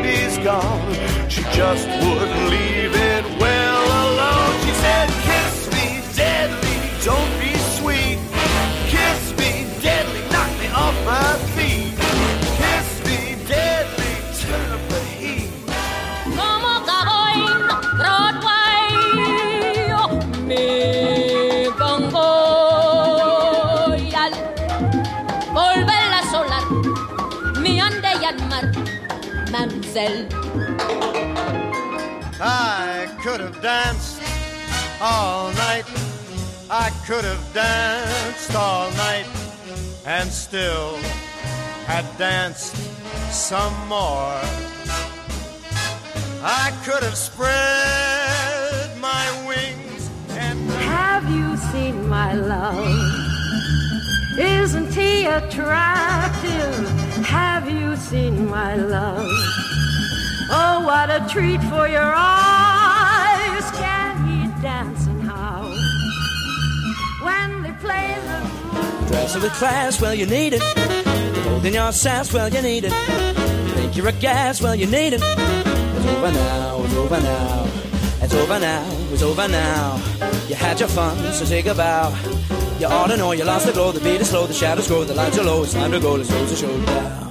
baby's gone. She just wouldn't leave it well alone. She said, kiss me deadly, don't be sweet. Kiss me deadly, knock me off my feet. Kiss me deadly, turn up the heat. Como cowboy, Broadway, me pongo al volverla a solar, me han de llamar Mamselle. I could have danced all night. I could have danced all night and still had danced some more. I could have spread my wings and... Have you seen my love? Isn't he attractive? Have you seen my love? Oh, what a treat for your eyes. Can he dance and how? When they play the... Dress with class, well, you need it. Gold in your sass, well, you need it. Think you're a gas, well, you need it. It's over now, it's over now. It's over now, it's over now. You had your fun, so take a bow. You ought to know you lost the glow. The beat is slow, the shadows grow, the lights are low. It's time to go, let's close the show down.